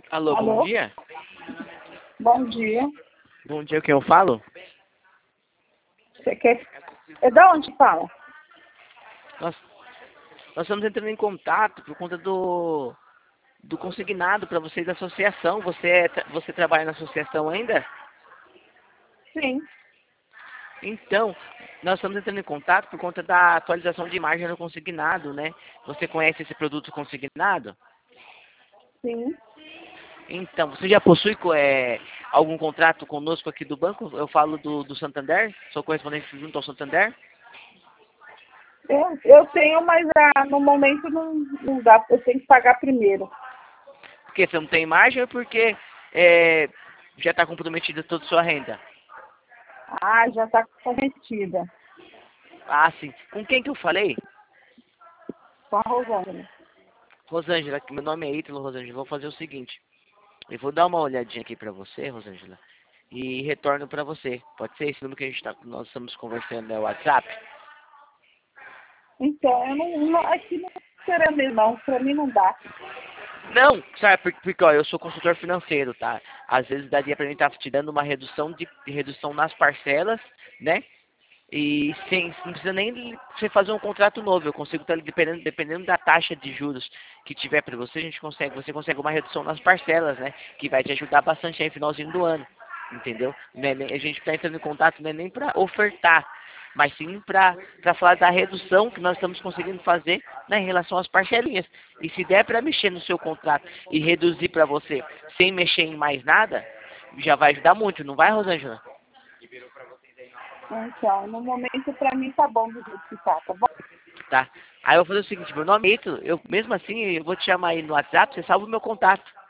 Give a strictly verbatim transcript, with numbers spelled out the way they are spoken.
Alô, bom Alô? dia. Bom dia. Bom dia, quem eu falo? Você quer... É da onde fala? Nós, nós estamos entrando em contato por conta do, do consignado para vocês da associação. Você, é tra- você trabalha na associação ainda? Sim, Então, nós estamos entrando em contato por conta da atualização de imagem no consignado, né? Você conhece esse produto consignado? sim. Então, você já possui co- é, algum contrato conosco aqui do banco? Eu falo do, do Santander, sou correspondente junto ao Santander. Eu, eu tenho, mas ah, no momento não, não dá. Eu tenho que pagar primeiro. Porque você não tem imagem ou porque é, já está comprometida toda a sua renda? Ah, já está comprometida. Ah, sim. Com quem que eu falei? Com a Rosângela. Rosângela, que meu nome é Ítalo, Rosângela. Vou fazer o seguinte. Eu vou dar uma olhadinha aqui pra você, Rosângela, e retorno pra você. Pode ser esse número que a gente tá, nós estamos conversando, é o WhatsApp? Então, eu não, não, aqui não será mesmo, não. Para mim não dá. Não, sabe, porque, porque ó, eu sou consultor financeiro, tá? Às vezes daria pra mim estar te dando uma redução de redução nas parcelas, né? E sem, não precisa nem você fazer um contrato novo. Eu consigo estar dependendo, dependendo da taxa de juros que tiver para você, a gente consegue, você consegue uma redução nas parcelas, né? Que vai te ajudar bastante aí no finalzinho do ano. Entendeu? Não é nem- a gente está entrando em contato não é nem para ofertar, mas sim para falar da redução que nós estamos conseguindo fazer, né, em relação às parcelinhas. E se der para mexer no seu contrato e reduzir para você sem mexer em mais nada, já vai ajudar muito, não vai, Rosângela? Então, no momento, para mim tá bom do jeito que tá, tá bom? Tá? Aí eu vou fazer o seguinte, meu nome é Ítalo, eu mesmo assim eu vou te chamar aí no WhatsApp, você salva o meu contato.